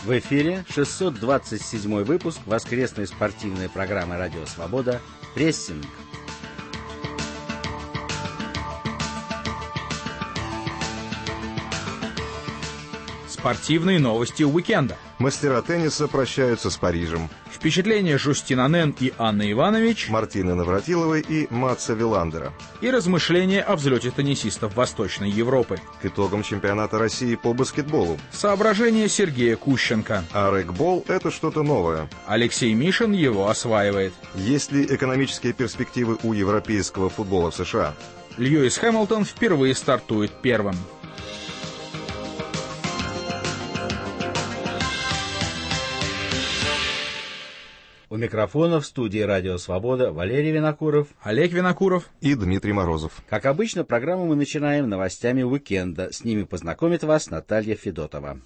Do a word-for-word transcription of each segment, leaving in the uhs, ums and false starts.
В эфире шестьсот двадцать седьмой выпуск воскресной спортивной программы «Радио Свобода» «Прессинг». Спортивные новости уикенда. Мастера тенниса прощаются с Парижем. Впечатления Жюстин Аннен и Анны Иванович. Мартины Навратиловой и Матса Виландера. И размышления о взлете теннисистов Восточной Европы. К итогам чемпионата России по баскетболу. Соображения Сергея Кущенко. А регбол — это что-то новое. Алексей Мишин его осваивает. Есть ли экономические перспективы у европейского футбола в США? Льюис Хэмилтон впервые стартует первым. У микрофона в студии «Радио Свобода» Валерий Винокуров, Олег Винокуров и Дмитрий Морозов. Как обычно, программу мы начинаем новостями уикенда. С ними познакомит вас Наталья Федотова.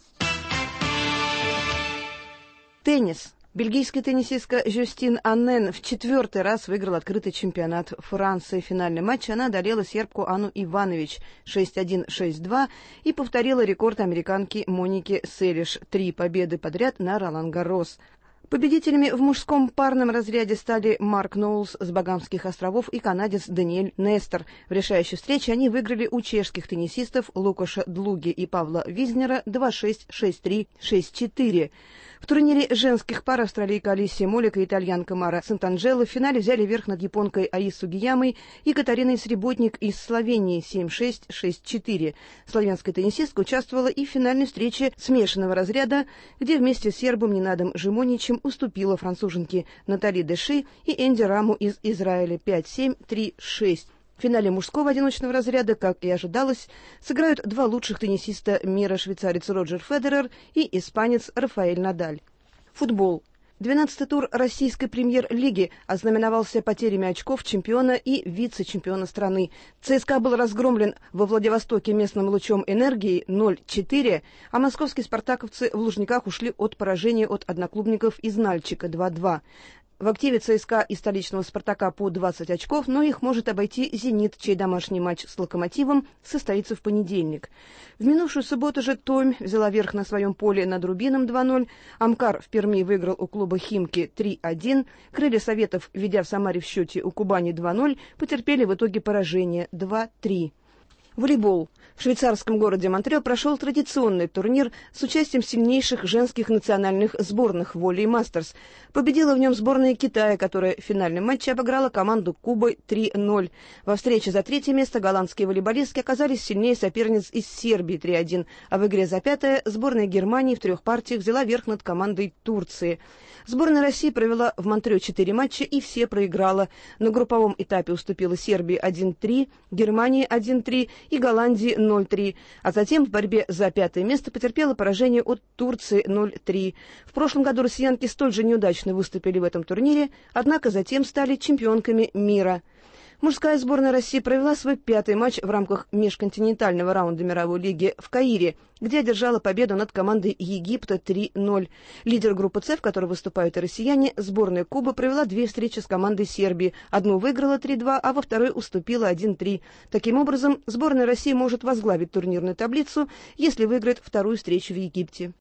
Теннис. Бельгийская теннисистка Жюстин Аннен в четвертый раз выиграла открытый чемпионат Франции. В финальном матче она одолела сербку Анну Иванович шесть один — шесть два и повторила рекорд американки Моники Селиш. Три победы подряд на Ролан-Гаррос. Победителями в мужском парном разряде стали Марк Ноулс с Багамских островов и канадец Даниэль Нестор. В решающей встрече они выиграли у чешских теннисистов Лукаша Длуги и Павла Визнера два шесть, шесть три, шесть четыре. В турнире женских пар австралийка Алисия Молика и итальянка Мара Сант'Анджело в финале взяли верх над японкой Аи Сугиямой и Катариной Среботник из Словении семь шесть, шесть четыре. Славянская теннисистка участвовала и в финальной встрече смешанного разряда, где вместе с сербом Ненадом Жимоничем уступила француженке Натали Деши и Энди Раму из Израиля пять семь, три шесть. В финале мужского одиночного разряда, как и ожидалось, сыграют два лучших теннисиста мира, швейцарец Роджер Федерер и испанец Рафаэль Надаль. Футбол. двенадцатый тур российской премьер-лиги ознаменовался потерями очков чемпиона и вице-чемпиона страны. ЦСКА был разгромлен во Владивостоке местным лучом энергии ноль четыре, а московские спартаковцы в Лужниках ушли от поражения от одноклубников из Нальчика два два. В активе ЦСКА и столичного «Спартака» по двадцать очков, но их может обойти «Зенит», чей домашний матч с «Локомотивом» состоится в понедельник. В минувшую субботу же Томь взяла верх на своем поле над Рубином два ноль, Амкар в Перми выиграл у клуба «Химки» три один, Крылья Советов, ведя в Самаре в счете у Кубани два ноль, потерпели в итоге поражение два три. Волейбол. В швейцарском городе Монтреал прошел традиционный турнир с участием сильнейших женских национальных сборных «Волей Мастерс». Победила в нем сборная Китая, которая в финальном матче обыграла команду Кубы три ноль. Во встрече за третье место голландские волейболистки оказались сильнее соперниц из Сербии три один, а в игре за пятое сборная Германии в трех партиях взяла верх над командой Турции. Сборная России провела в Монтрео четыре матча и все проиграла. На групповом этапе уступила Сербии один три, Германии один три и Голландии ноль три, а затем в борьбе за пятое место потерпела поражение от Турции ноль три. В прошлом году россиянки столь же неудачно выступили в этом турнире, однако затем стали чемпионками мира. Мужская сборная России провела свой пятый матч в рамках межконтинентального раунда мировой лиги в Каире, где одержала победу над командой Египта три ноль. Лидер группы С, в которой выступают и россияне, сборная Кубы провела две встречи с командой Сербии. Одну выиграла три два, а во второй уступила один три. Таким образом, сборная России может возглавить турнирную таблицу, если выиграет вторую встречу в Египте.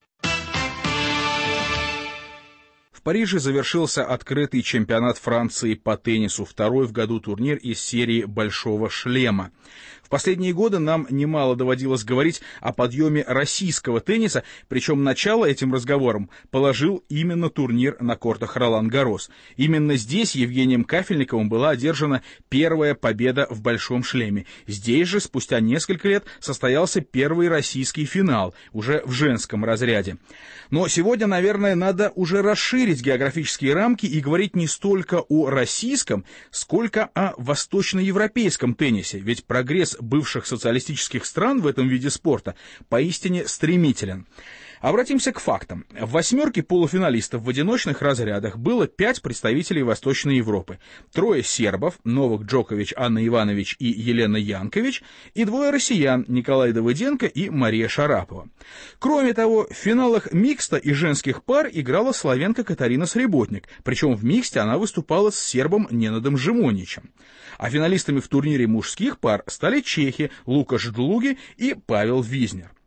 В Париже завершился открытый чемпионат Франции по теннису, второй в году турнир из серии «Большого шлема». В последние годы нам немало доводилось говорить о подъеме российского тенниса, причем начало этим разговорам положил именно турнир на кортах Ролан-Гаррос. Именно здесь Евгением Кафельниковым была одержана первая победа в «Большом шлеме». Здесь же спустя несколько лет состоялся первый российский финал, уже в женском разряде. Но сегодня, наверное, надо уже расширить географические рамки и говорить не столько о российском, сколько о восточноевропейском теннисе, ведь прогресс бывших социалистических стран в этом виде спорта поистине стремителен. Обратимся к фактам. В восьмерке полуфиналистов в одиночных разрядах было пять представителей Восточной Европы. Трое сербов, Новак Джокович, Анна Иванович и Елена Янкович, и двое россиян, Николай Давыденко и Мария Шарапова. Кроме того, в финалах микста и женских пар играла словенка Катарина Среботник, причем в миксте она выступала с сербом Ненадом Жимоничем. А финалистами в турнире мужских пар стали чехи Лукаш Длуги и Павел Визнер.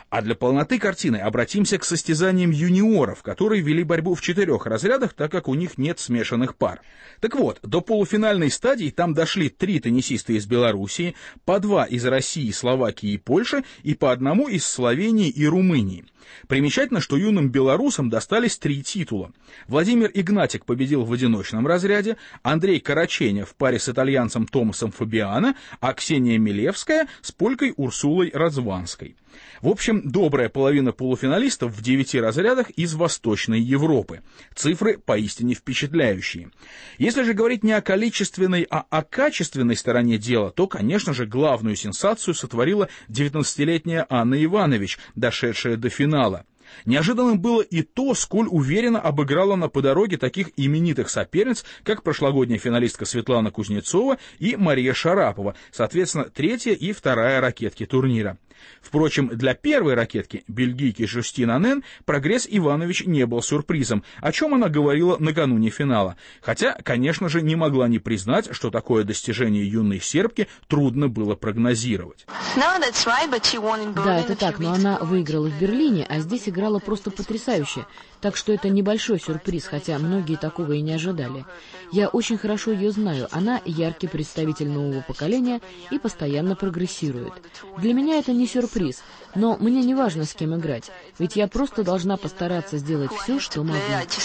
А для полноты картины обратимся к состязаниям юниоров, которые вели борьбу в четырех разрядах, так как у них нет смешанных пар. Так вот, до полуфинальной стадии там дошли три теннисиста из Белоруссии, по два из России, Словакии и Польши и по одному из Словении и Румынии. Примечательно, что юным белорусам достались три титула. Владимир Игнатик победил в одиночном разряде, Андрей Караченя в паре с итальянцем Томасом Фабиано, а Ксения Милевская с полькой Урсулой Радзванской. В общем, добрая половина полуфиналистов в девяти разрядах из Восточной Европы. Цифры поистине впечатляющие. Если же говорить не о количественной, а о качественной стороне дела, то, конечно же, главную сенсацию сотворила девятнадцатилетняя Анна Иванович, дошедшая до финала. Неожиданным было и то, сколь уверенно обыграла она по дороге таких именитых соперниц, как прошлогодняя финалистка Светлана Кузнецова и Мария Шарапова, соответственно, третья и вторая ракетки турнира. Впрочем, для первой ракетки, бельгийки Жюстин Аннен, прогресс Иванович не был сюрпризом, о чем она говорила накануне финала. Хотя, конечно же, не могла не признать, что такое достижение юной сербки трудно было прогнозировать. Да, это так, но она выиграла в Берлине, а здесь играла просто потрясающе. Так что это небольшой сюрприз, хотя многие такого и не ожидали. Я очень хорошо ее знаю, она яркий представитель нового поколения и постоянно прогрессирует. Для меня это не сюрприз, но мне не важно, с кем играть, ведь я просто должна постараться сделать все, что могу.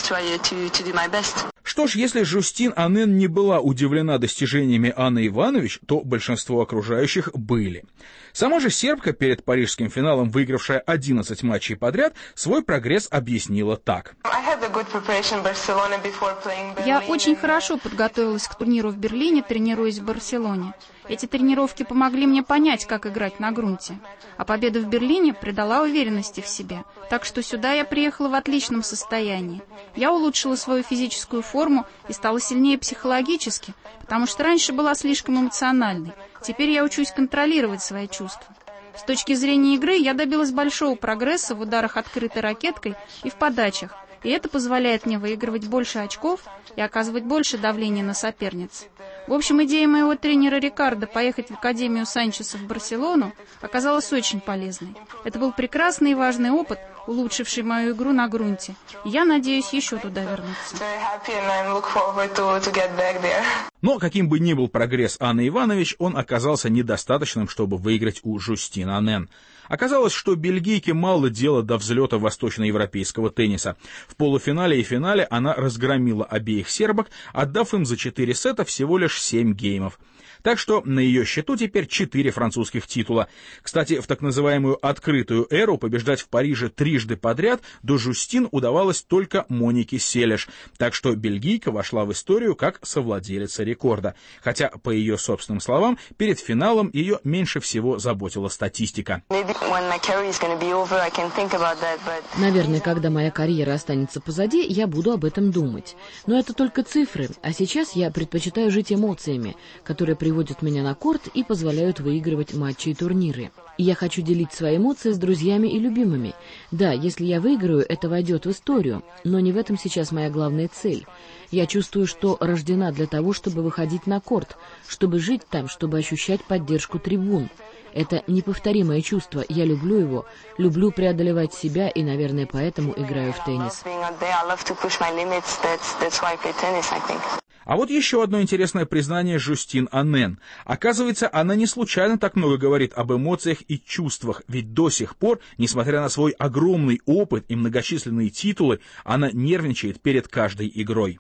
Что ж, если Жюстин Аннен не была удивлена достижениями Анны Иванович, то большинство окружающих были. Сама же сербка, перед парижским финалом выигравшая одиннадцать матчей подряд, свой прогресс объяснила так. Я очень хорошо подготовилась к турниру в Берлине, тренируясь в Барселоне. Эти тренировки помогли мне понять, как играть на грунте. А победа в Берлине придала уверенности в себе. Так что сюда я приехала в отличном состоянии. Я улучшила свою физическую форму и стала сильнее психологически, потому что раньше была слишком эмоциональной. Теперь я учусь контролировать свои чувства. С точки зрения игры я добилась большого прогресса в ударах открытой ракеткой и в подачах. И это позволяет мне выигрывать больше очков и оказывать больше давления на соперниц. В общем, идея моего тренера Рикардо поехать в Академию Санчеса в Барселону оказалась очень полезной. Это был прекрасный и важный опыт, улучшивший мою игру на грунте. И я надеюсь еще туда вернуться. Но каким бы ни был прогресс Анны Иванович, он оказался недостаточным, чтобы выиграть у Жюстин Аннен. Оказалось, что бельгийке мало дела до взлета восточноевропейского тенниса. В полуфинале и финале она разгромила обеих сербок, отдав им за четыре сета всего лишь семь геймов. Так что на ее счету теперь четыре французских титула. Кстати, в так называемую открытую эру побеждать в Париже трижды подряд до Жюстин удавалось только Монике Селеш. Так что бельгийка вошла в историю как совладелица рекорда. Хотя, по ее собственным словам, перед финалом ее меньше всего заботила статистика. Наверное, когда моя карьера останется позади, я буду об этом думать. Но это только цифры, а сейчас я предпочитаю жить эмоциями, которые приводят меня на корт и позволяют выигрывать матчи и турниры. И я хочу делить свои эмоции с друзьями и любимыми. Да, если я выиграю, это войдет в историю, но не в этом сейчас моя главная цель. Я чувствую, что рождена для того, чтобы выходить на корт, чтобы жить там, чтобы ощущать поддержку трибун. Это неповторимое чувство, я люблю его, люблю преодолевать себя и, наверное, поэтому играю в теннис. А вот еще одно интересное признание Жюстин Аннен. Оказывается, она не случайно так много говорит об эмоциях и чувствах, ведь до сих пор, несмотря на свой огромный опыт и многочисленные титулы, она нервничает перед каждой игрой.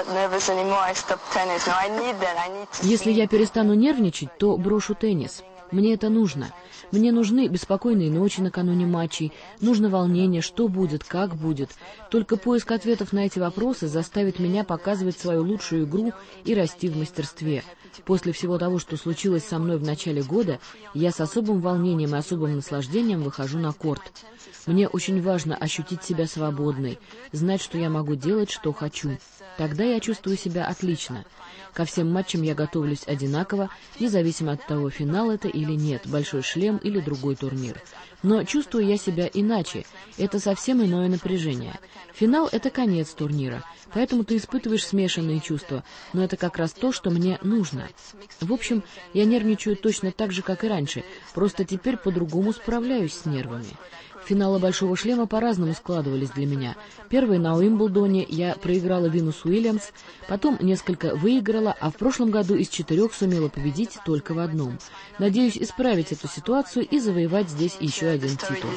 Если я перестану нервничать, то брошу теннис. Мне это нужно. Мне нужны беспокойные ночи накануне матчей, нужно волнение, что будет, как будет. Только поиск ответов на эти вопросы заставит меня показывать свою лучшую игру и расти в мастерстве. После всего того, что случилось со мной в начале года, я с особым волнением и особым наслаждением выхожу на корт. Мне очень важно ощутить себя свободной, знать, что я могу делать, что хочу. Тогда я чувствую себя отлично. Ко всем матчам я готовлюсь одинаково, независимо от того, финал это или нет, большой шлем или другой турнир. Но чувствую я себя иначе, это совсем иное напряжение. Финал — это конец турнира, поэтому ты испытываешь смешанные чувства, но это как раз то, что мне нужно. В общем, я нервничаю точно так же, как и раньше, просто теперь по-другому справляюсь с нервами. Финалы «Большого шлема» по-разному складывались для меня. Первый на Уимблдоне я проиграла Винус Уильямс, потом несколько выиграла, а в прошлом году из четырех сумела победить только в одном. Надеюсь исправить эту ситуацию и завоевать здесь еще один титул.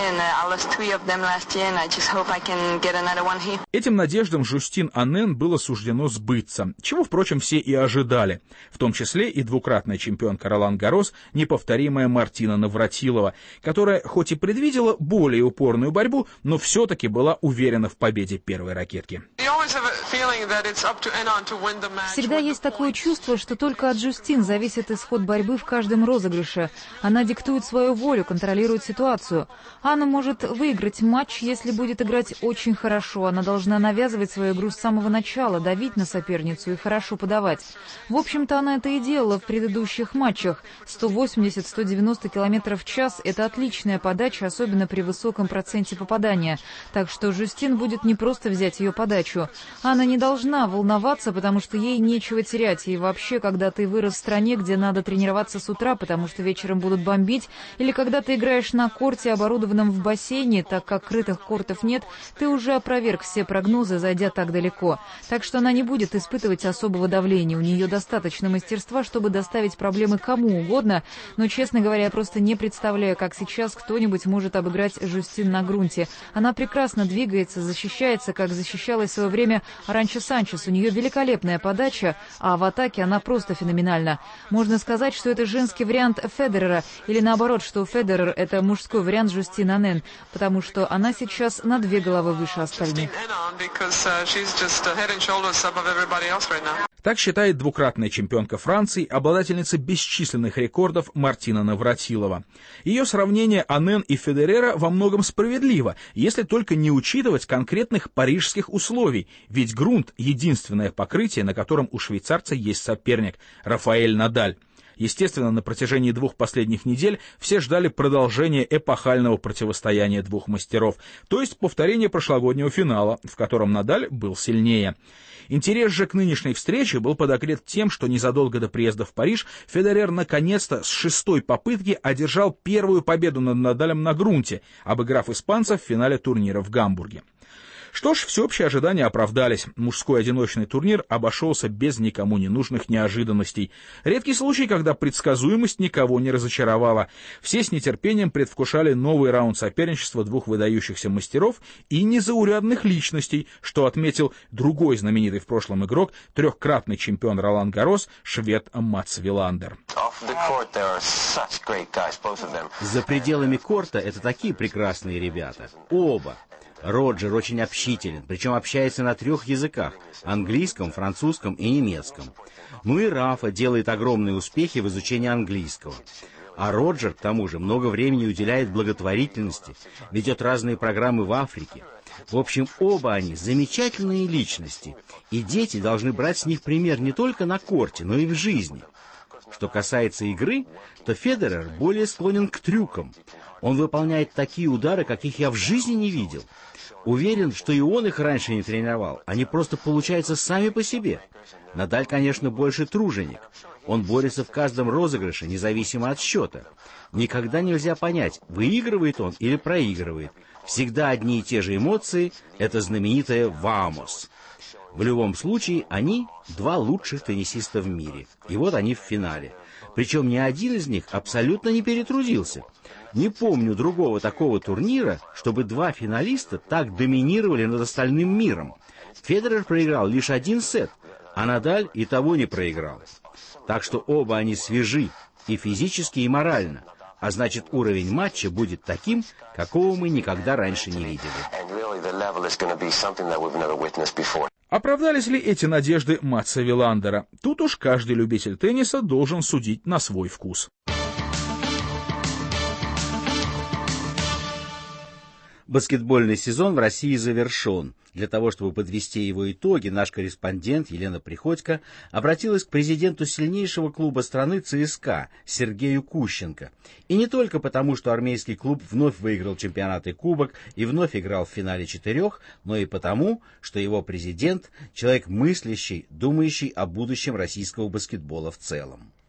Этим надеждам Жюстин Аннен было суждено сбыться, чего, впрочем, все и ожидали, в том числе и двукратная чемпионка Ролан-Гаррос, неповторимая Мартина Навратилова, которая хоть и предвидела более упорную борьбу, но все-таки была уверена в победе первой ракетки. Всегда есть такое чувство, что только от Жюстин зависит исход борьбы в каждом розыгрыше. Она диктует свою волю, контролирует ситуацию. Анна может выиграть матч, если будет играть очень хорошо. Она должна навязывать свою игру с самого начала, давить на соперницу и хорошо подавать. В общем-то, она это и делала в предыдущих матчах. сто восемьдесят - сто девяносто километров в час – это отличная подача, особенно при высоком проценте попадания. Так что Жюстин будет не просто взять ее подачу. Анна не должна волноваться, потому что ей нечего терять. И вообще, когда ты вырос в стране, где надо тренироваться с утра, потому что вечером будут бомбить, или когда ты играешь на корте, оборудованном в бассейне, так как крытых кортов нет, ты уже опроверг все прогнозы, зайдя так далеко. Так что она не будет испытывать особого давления. У нее достаточно мастерства, чтобы доставить проблемы кому угодно, но, честно говоря, я просто не представляю, как сейчас кто-нибудь может обыграть Жюстин на грунте. Она прекрасно двигается, защищается, как защищалась в свое время Аранча Санчес. У нее великолепная подача, а в атаке она просто феноменальна. Можно сказать, что это женский вариант Федерера, или наоборот, что Федерер — это мужской вариант Жюстин Аннен, потому что она сейчас на две головы выше остальных. Так считает двукратная чемпионка Франции, обладательница бесчисленных рекордов Мартина Навратилова. Ее сравнение Аннен и Федерера во многом справедливо, если только не учитывать конкретных парижских условий, ведь грунт — единственное покрытие, на котором у швейцарца есть соперник — Рафаэль Надаль. Естественно, на протяжении двух последних недель все ждали продолжения эпохального противостояния двух мастеров, то есть повторения прошлогоднего финала, в котором Надаль был сильнее. Интерес же к нынешней встрече был подогрет тем, что незадолго до приезда в Париж Федерер наконец-то с шестой попытки одержал первую победу над Надалем на грунте, обыграв испанца в финале турнира в Гамбурге. Что ж, всеобщие ожидания оправдались. Мужской одиночный турнир обошелся без никому не нужных неожиданностей. Редкий случай, когда предсказуемость никого не разочаровала. Все с нетерпением предвкушали новый раунд соперничества двух выдающихся мастеров и незаурядных личностей, что отметил другой знаменитый в прошлом игрок, трехкратный чемпион Ролан-Гаррос, швед Матс Виландер. За пределами корта это такие прекрасные ребята. Оба. Роджер очень общителен, причем общается на трех языках – английском, французском и немецком. Ну и Рафа делает огромные успехи в изучении английского. А Роджер, к тому же, много времени уделяет благотворительности, ведет разные программы в Африке. В общем, оба они замечательные личности, и дети должны брать с них пример не только на корте, но и в жизни. Что касается игры, то Федерер более склонен к трюкам. Он выполняет такие удары, каких я в жизни не видел. Уверен, что и он их раньше не тренировал. Они просто получаются сами по себе. Надаль, конечно, больше труженик. Он борется в каждом розыгрыше, независимо от счета. Никогда нельзя понять, выигрывает он или проигрывает. Всегда одни и те же эмоции — это знаменитое «вамос». В любом случае, они два лучших теннисиста в мире. И вот они в финале. Причем ни один из них абсолютно не перетрудился. Не помню другого такого турнира, чтобы два финалиста так доминировали над остальным миром. Федерер проиграл лишь один сет, а Надаль и того не проиграл. Так что оба они свежи и физически, и морально. А значит, уровень матча будет таким, какого мы никогда раньше не видели. Оправдались ли эти надежды Матса Виландера? Тут уж каждый любитель тенниса должен судить на свой вкус. Баскетбольный сезон в России завершен. Для того, чтобы подвести его итоги, наш корреспондент Елена Приходько обратилась к президенту сильнейшего клуба страны ЦСКА Сергею Кущенко. И не только потому, что армейский клуб вновь выиграл чемпионат и кубок и вновь играл в финале четырех, но и потому, что его президент – человек мыслящий, думающий о будущем российского баскетбола в целом.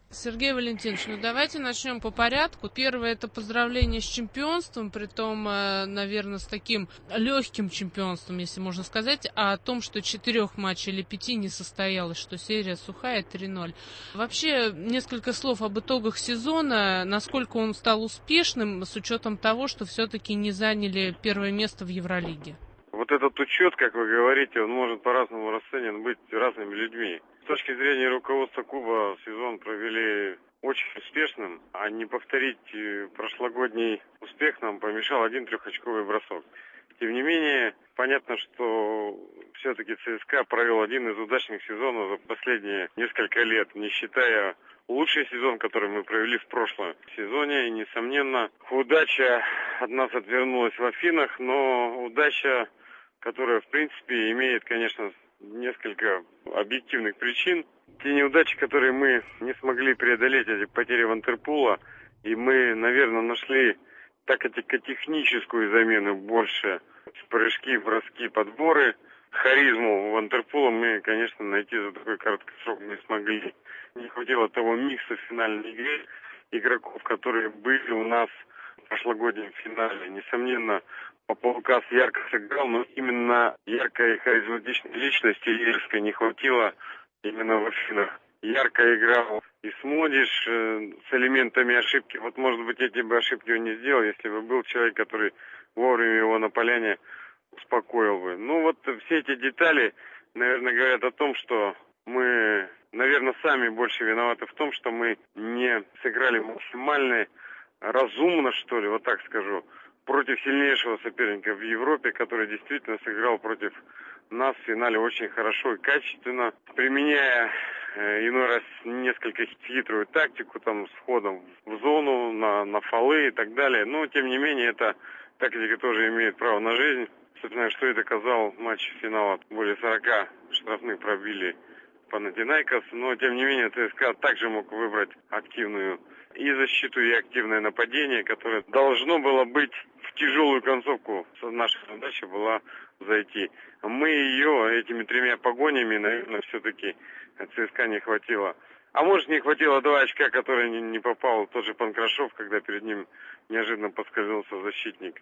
Сергей Валентинович, ну давайте начнем по порядку. Первое — это поздравление с чемпионством, притом, наверное, с таким легким чемпионством, если можно сказать, а о том, что четырех матчей или пяти не состоялось, что серия сухая три ноль. Вообще, несколько слов об итогах сезона, насколько он стал успешным, с учетом того, что все-таки не заняли первое место в Евролиге. Вот этот учет, как вы говорите, он может по-разному расценен быть разными людьми. С точки зрения руководства клуба сезон провели очень успешным, а не повторить прошлогодний успех нам помешал один трехочковый бросок. Тем не менее, понятно, что все-таки ЦСКА провел один из удачных сезонов за последние несколько лет, не считая лучший сезон, который мы провели в прошлом сезоне. И, несомненно, удача от нас отвернулась в Афинах, но удача, которая, в принципе, имеет, конечно, несколько объективных причин. Те неудачи, которые мы не смогли преодолеть, эти потери Вантерпула, и мы, наверное, нашли тактико-техническую замену больше, прыжки, броски, подборы. Харизму Вантерпула мы, конечно, найти за такой короткий срок не смогли. Не хватило того микса в финальной игре игроков, которые были у нас в прошлогоднем финале. Несомненно, Папалукас ярко сыграл, но именно яркой и харизматичной личности Ельской не хватило именно в Афинах. Ярко играл и Смодиш э, с элементами ошибки. Вот, может быть, эти бы ошибки он не сделал, если бы был человек, который вовремя его на поляне успокоил бы. Ну, вот все эти детали, наверное, говорят о том, что мы, наверное, сами больше виноваты в том, что мы не сыграли максимально разумно, что ли, вот так скажу, против сильнейшего соперника в Европе, который действительно сыграл против нас в финале очень хорошо и качественно, применяя э, иной раз несколько хитрую тактику, там, с входом в зону, на, на фолы и так далее. Но, тем не менее, эта тактика тоже имеет право на жизнь. Собственно, что и доказал матч финала. Более сорока штрафных пробили Панатинайкос, но, тем не менее, ЦСКА также мог выбрать активную и защиту, и активное нападение, которое должно было быть в тяжелую концовку. Наша задача была зайти. Мы ее этими тремя погонями, наверное, все-таки ЦСКА не хватило. А может, не хватило два очка, которые не, не попал тот же Панкрашов, когда перед ним неожиданно подскользнулся защитник.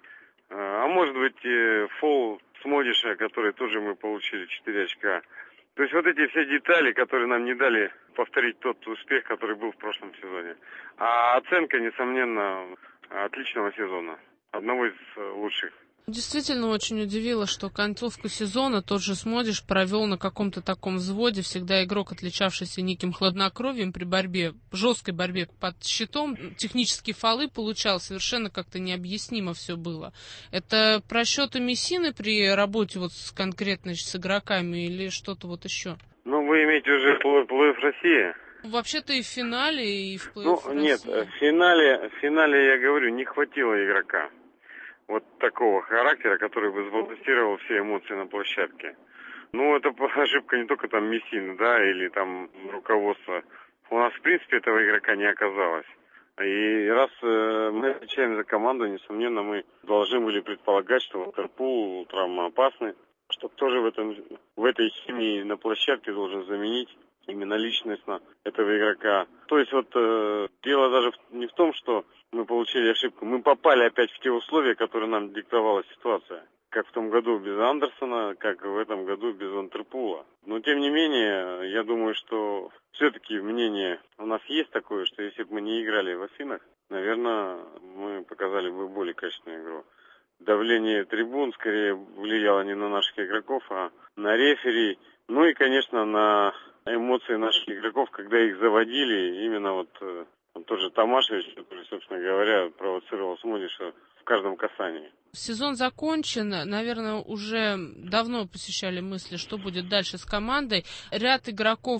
А может быть, фол Смодиша, который тоже мы получили четыре очка. То есть вот эти все детали, которые нам не дали повторить тот успех, который был в прошлом сезоне. А оценка, несомненно, отличного сезона. Одного из лучших. Действительно очень удивило, что концовку сезона тот же Смодиш провел на каком-то таком взводе. Всегда игрок, отличавшийся неким хладнокровием при борьбе, жесткой борьбе под щитом, технические фолы получал. Совершенно как-то необъяснимо все было. Это просчеты Мессины при работе вот с конкретно с игроками или что-то вот еще? Ну, вы имеете уже плей-офф России? Вообще-то и в финале, и в плей-офф Ну, России. нет, в финале, в финале, я говорю, не хватило игрока. Вот такого характера, который бы сбалансировал все эмоции на площадке. Ну, это ошибка не только там Мессины, да, или там руководства. У нас, в принципе, этого игрока не оказалось. И раз э, мы отвечаем за команду, несомненно, мы должны были предполагать, что Вантерпул травмоопасный, что тоже в, этом, в этой химии на площадке должен заменить именно личностно этого игрока. То есть вот э, дело даже не в том, что мы получили ошибку. Мы попали опять в те условия, которые нам диктовала ситуация. Как в том году без Андерсона, как в этом году без Вантерпула. Но тем не менее, я думаю, что все-таки мнение у нас есть такое, что если бы мы не играли в Афинах, наверное, мы показали бы более качественную игру. Давление трибун скорее влияло не на наших игроков, а на рефери. Ну и, конечно, на эмоции наших игроков, когда их заводили, именно вот э, тот же Томашевич, который, собственно говоря, провоцировал Смодиша в каждом касании. Сезон закончен, наверное, уже давно посещали мысли, что будет дальше с командой. Ряд игроков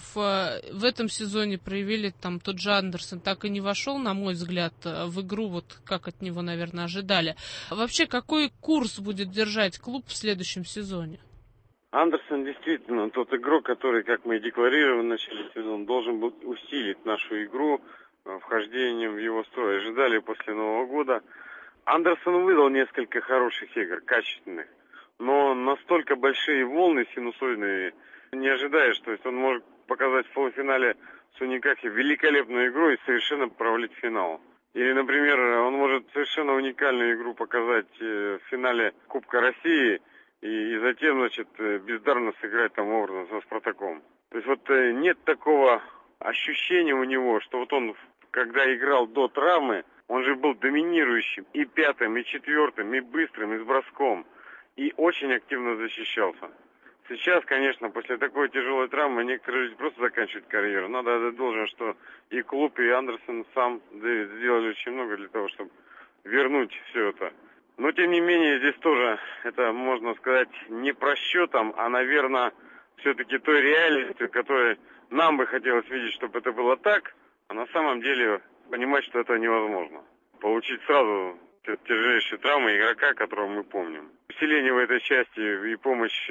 в этом сезоне проявили, там тот же Андерсон так и не вошел, на мой взгляд, в игру, вот как от него, наверное, ожидали. Вообще, какой курс будет держать клуб в следующем сезоне? Андерсон действительно тот игрок, который, как мы и декларировали в начале сезона, должен был усилить нашу игру вхождением в его строй. Ожидали после Нового года. Андерсон выдал несколько хороших игр, качественных, но настолько большие волны синусоидные не ожидаешь. То есть он может показать в финале с Уникахи великолепную игру и совершенно провалить финал. Или, например, он может совершенно уникальную игру показать в финале Кубка России и, и затем, значит, бездарно сыграть там образно со Спартаком. То есть вот нет такого ощущения у него, что вот он, когда играл до травмы, он же был доминирующим и пятым, и четвертым, и быстрым, и с броском. И очень активно защищался. Сейчас, конечно, после такой тяжелой травмы некоторые люди просто заканчивают карьеру. Надо отдать должное, что и клуб, и Андерсон сам сделали очень много для того, чтобы вернуть все это. Но, тем не менее, здесь тоже, это, можно сказать, не просчетом, а, наверное, все-таки той реальностью, которой нам бы хотелось видеть, чтобы это было так, а на самом деле понимать, что это невозможно. Получить сразу тяжелейшие травмы игрока, которого мы помним. Усиление в этой части и помощь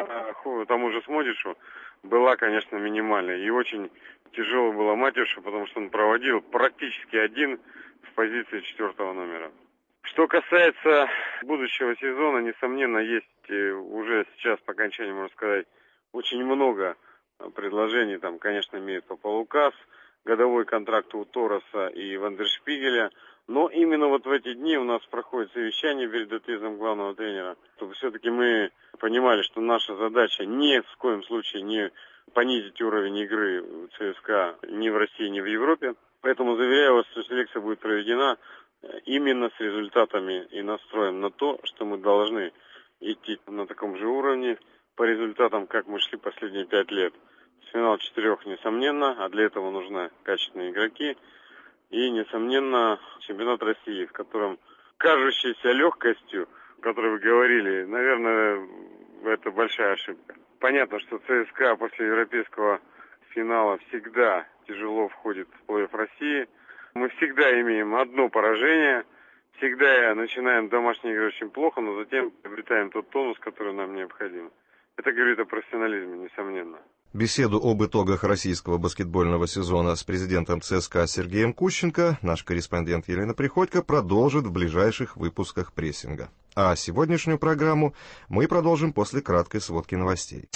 тому же Смодишу была, конечно, минимальной. И очень тяжело было Матюшу, потому что он проводил практически один в позиции четвертого номера. Что касается будущего сезона, несомненно, есть уже сейчас, по окончании, можно сказать, очень много предложений. Там, конечно, имеет попал указ, годовой контракт у Тороса и Вандершпигеля. Но именно вот в эти дни у нас проходит совещание перед отъездом главного тренера, чтобы все-таки мы понимали, что наша задача ни в коем случае не понизить уровень игры ЦСКА ни в России, ни в Европе. Поэтому заверяю вас, что селекция будет проведена именно с результатами и настроем на то, что мы должны идти на таком же уровне по результатам, как мы шли последние пять лет. С финал четырех, несомненно, а для этого нужны качественные игроки. И, несомненно, чемпионат России, в котором кажущейся легкостью, о которой вы говорили, наверное, это большая ошибка. Понятно, что ЦСКА после европейского финала всегда тяжело входит в плей-офф России. Мы всегда имеем одно поражение, всегда начинаем домашние игры очень плохо, но затем обретаем тот тонус, который нам необходим. Это говорит о профессионализме, несомненно. Беседу об итогах российского баскетбольного сезона с президентом ЦСКА Сергеем Кущенко наш корреспондент Елена Приходько продолжит в ближайших выпусках прессинга. А сегодняшнюю программу мы продолжим после краткой сводки новостей.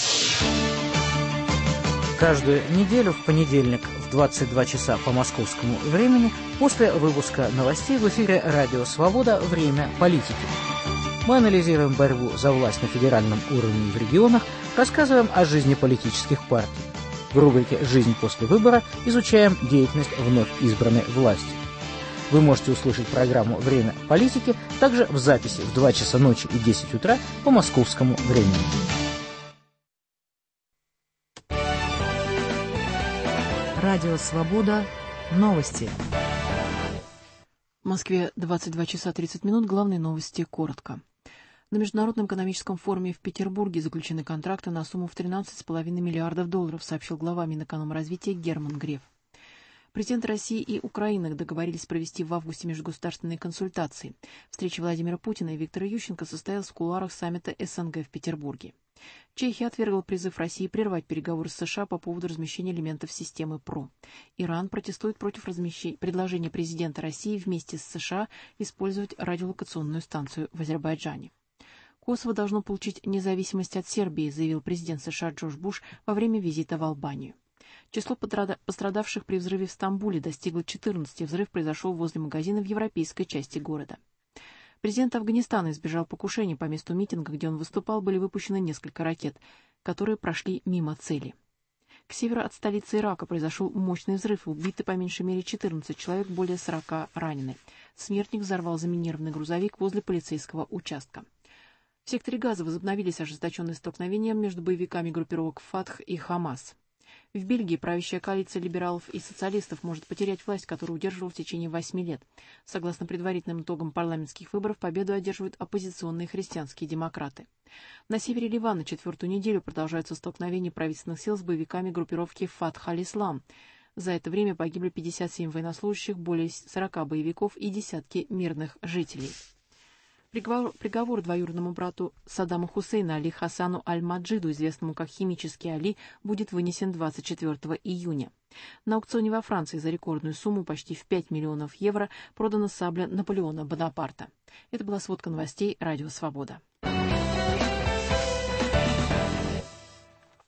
Каждую неделю в понедельник в двадцать два часа по московскому времени после выпуска новостей в эфире «Радио Свобода. Время политики». Мы анализируем борьбу за власть на федеральном уровне и в регионах, рассказываем о жизни политических партий. В рубрике «Жизнь после выбора» изучаем деятельность вновь избранной власти. Вы можете услышать программу «Время политики» также в записи в два часа ночи и десять утра по московскому времени. Радио «Свобода». Новости. В Москве двадцать два часа тридцать минут. Главные новости коротко. На Международном экономическом форуме в Петербурге заключены контракты на сумму в тринадцать с половиной миллиардов долларов, сообщил глава Минэкономразвития Герман Греф. Президенты России и Украины договорились провести в августе межгосударственные консультации. Встреча Владимира Путина и Виктора Ющенко состоялась в кулуарах саммита СНГ в Петербурге. Чехия отвергла призыв России прервать переговоры с США по поводу размещения элементов системы ПРО. Иран протестует против размещения предложения президента России вместе с США использовать радиолокационную станцию в Азербайджане. Косово должно получить независимость от Сербии, заявил президент США Джордж Буш во время визита в Албанию. Число пострадавших при взрыве в Стамбуле достигло четырнадцати. Взрыв произошел возле магазина в европейской части города. Президент Афганистана избежал покушений. По месту митинга, где он выступал, были выпущены несколько ракет, которые прошли мимо цели. К северу от столицы Ирака произошел мощный взрыв. Убиты по меньшей мере четырнадцать человек, более сорока ранены. Смертник взорвал заминированный грузовик возле полицейского участка. В секторе Газа возобновились ожесточенные столкновения между боевиками группировок Фатх и Хамас. В Бельгии правящая коалиция либералов и социалистов может потерять власть, которую удерживала в течение восьми лет. Согласно предварительным итогам парламентских выборов, победу одерживают оппозиционные христианские демократы. На севере Ливана четвертую неделю продолжаются столкновения правительственных сил с боевиками группировки Фатх аль-Ислам. За это время погибли пятьдесят семь военнослужащих, более сорока боевиков и десятки мирных жителей. Приговор, приговор двоюродному брату Саддама Хусейна Али Хасану Аль-Маджиду, известному как химический Али, будет вынесен двадцать четвёртого июня. На аукционе во Франции за рекордную сумму почти в пять миллионов евро продана сабля Наполеона Бонапарта. Это была сводка новостей «Радио Свобода».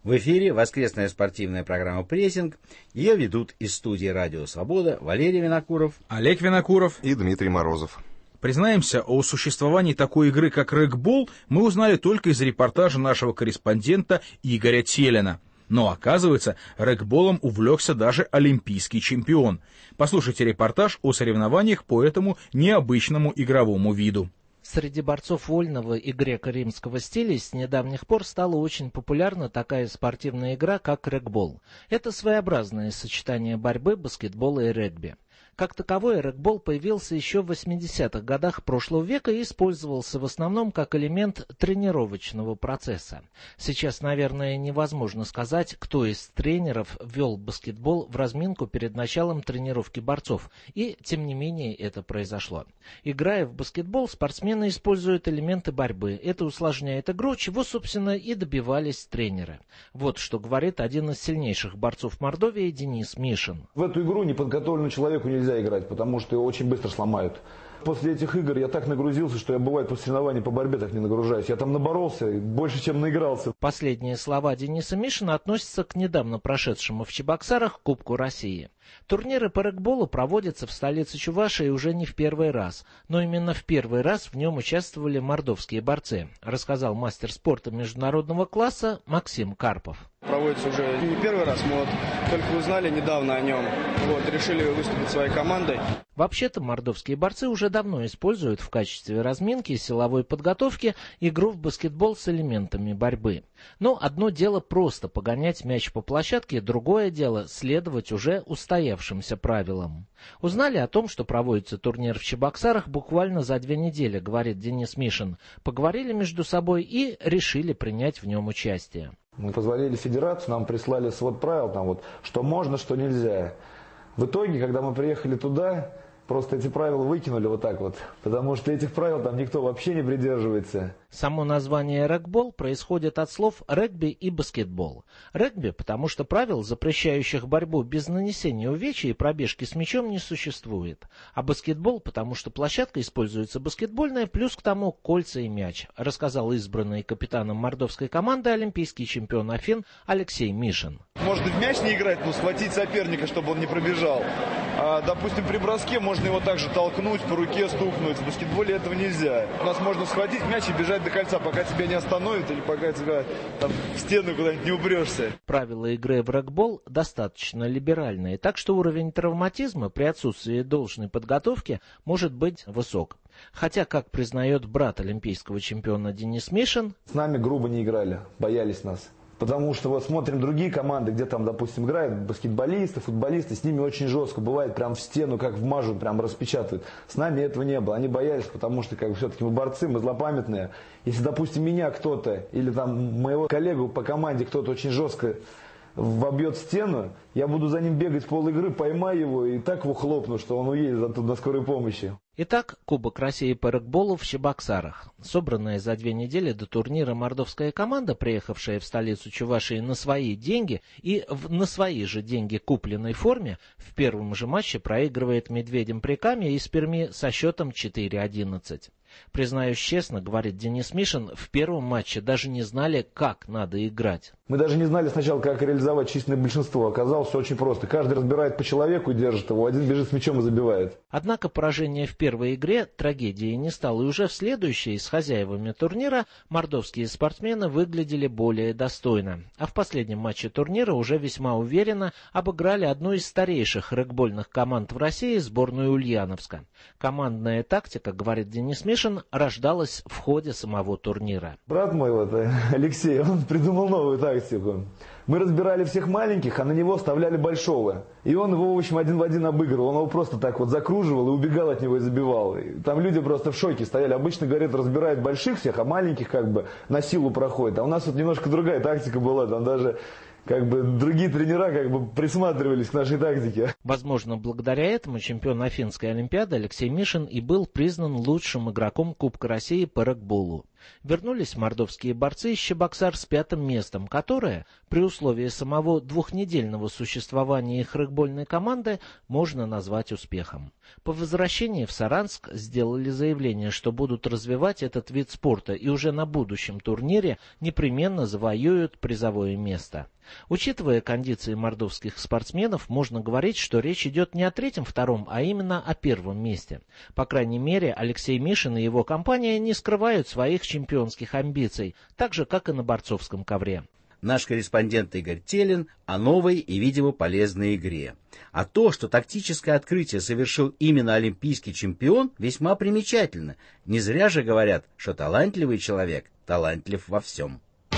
В эфире воскресная спортивная программа «Прессинг». Ее ведут из студии «Радио Свобода» Валерий Винокуров, Олег Винокуров и Дмитрий Морозов. Признаемся, о существовании такой игры, как регбол, мы узнали только из репортажа нашего корреспондента Игоря Телина. Но, оказывается, регболом увлекся даже олимпийский чемпион. Послушайте репортаж о соревнованиях по этому необычному игровому виду. Среди борцов вольного и греко-римского стилей с недавних пор стала очень популярна такая спортивная игра, как регбол. Это своеобразное сочетание борьбы, баскетбола и регби. Как таковой, регбол появился еще в восьмидесятых годах прошлого века и использовался в основном как элемент тренировочного процесса. Сейчас, наверное, невозможно сказать, кто из тренеров ввел баскетбол в разминку перед началом тренировки борцов, и, тем не менее, это произошло. Играя в баскетбол, спортсмены используют элементы борьбы. Это усложняет игру, чего, собственно, и добивались тренеры. Вот что говорит один из сильнейших борцов Мордовии Денис Мишин. В эту игру неподготовленному человеку нельзя играть, потому что его очень быстро сломают. После этих игр я так нагрузился, что я, бывает, после соревнований по борьбе так не нагружаюсь. Я там наборолся больше, чем наигрался. Последние слова Дениса Мишина относятся к недавно прошедшему в Чебоксарах Кубку России. Турниры по регболу проводятся в столице Чувашии уже не в первый раз, но именно в первый раз в нем участвовали мордовские борцы, рассказал мастер спорта международного класса Максим Карпов. Проводится уже не первый раз, мы вот только узнали недавно о нем, вот, решили выступить своей командой. Вообще-то мордовские борцы уже давно используют в качестве разминки и силовой подготовки игру в баскетбол с элементами борьбы. Но одно дело просто погонять мяч по площадке, другое дело следовать уже устоявшимся правилам. Узнали о том, что проводится турнир в Чебоксарах буквально за две недели, говорит Денис Мишин. Поговорили между собой и решили принять в нем участие. Мы позвонили в федерацию, нам прислали свод правил, там вот, что можно, что нельзя. В итоге, когда мы приехали туда, просто эти правила выкинули вот так вот, потому что этих правил там никто вообще не придерживается. Само название регбол происходит от слов регби и баскетбол. Регби, потому что правил, запрещающих борьбу без нанесения увечья и пробежки с мячом, не существует. А баскетбол, потому что площадка используется баскетбольная, плюс к тому кольца и мяч, рассказал избранный капитаном мордовской команды олимпийский чемпион Афин Алексей Мишин. Можно в мяч не играть, но схватить соперника, чтобы он не пробежал. А, допустим, при броске можно его также толкнуть, по руке стукнуть. В баскетболе этого нельзя. У нас можно схватить мяч и бежать до кольца, пока тебя не остановят или пока тебя там в стену куда-нибудь не упрешься. Правила игры в регбол достаточно либеральные, так что уровень травматизма при отсутствии должной подготовки может быть высок. Хотя, как признает брат олимпийского чемпиона Денис Мишин, с нами грубо не играли, боялись нас. Потому что вот смотрим другие команды, где там, допустим, играют баскетболисты, футболисты, с ними очень жестко, бывает прям в стену, как вмажут, прям распечатывают. С нами этого не было, они боялись, потому что как бы все-таки мы борцы, мы злопамятные. Если, допустим, меня кто-то или там моего коллегу по команде кто-то очень жестко вобьет стену, я буду за ним бегать пол игры, поймаю его и так его хлопну, что он уедет оттуда на скорой помощи. Итак, Кубок России по регболу в Чебоксарах. Собранная за две недели до турнира мордовская команда, приехавшая в столицу Чувашии на свои деньги и в на свои же деньги купленной форме, в первом же матче проигрывает медведям Прикамье из Перми со счетом четыре одиннадцать. Признаюсь честно, говорит Денис Мишин, в первом матче даже не знали, как надо играть. Мы даже не знали сначала, как реализовать численное большинство. Оказалось, все очень просто. Каждый разбирает по человеку и держит его, один бежит с мячом и забивает. Однако поражение в первой игре трагедией не стало, и уже в следующей с хозяевами турнира мордовские спортсмены выглядели более достойно. А в последнем матче турнира уже весьма уверенно обыграли одну из старейших регбольных команд в России, сборную Ульяновска. Командная тактика, говорит Денис Мишин, рождалась в ходе самого турнира. Брат мой, вот, Алексей, он придумал новую тактику. Мы разбирали всех маленьких, а на него оставляли большого. И он его, в общем, один в один обыгрывал. Он его просто так вот закруживал и убегал от него и забивал. И там люди просто в шоке стояли. Обычно, говорят, разбирают больших всех, а маленьких как бы на силу проходит. А у нас вот немножко другая тактика была. Там даже как бы другие тренера как бы присматривались к нашей тактике. Возможно, благодаря этому чемпион Афинской Олимпиады Алексей Мишин и был признан лучшим игроком Кубка России по регболу. Вернулись мордовские борцы из Чебоксар с пятым местом, которое, при условии самого двухнедельного существования их регбольной команды, можно назвать успехом. По возвращении в Саранск сделали заявление, что будут развивать этот вид спорта и уже на будущем турнире непременно завоюют призовое место. Учитывая кондиции мордовских спортсменов, можно говорить, что речь идет не о третьем-втором, а именно о первом месте. По крайней мере, Алексей Мишин и его компания не скрывают своих чемпионских амбиций, так же, как и на борцовском ковре. Наш корреспондент Игорь Телин о новой и, видимо, полезной игре. А то, что тактическое открытие совершил именно олимпийский чемпион, весьма примечательно. Не зря же говорят, что талантливый человек талантлив во всем.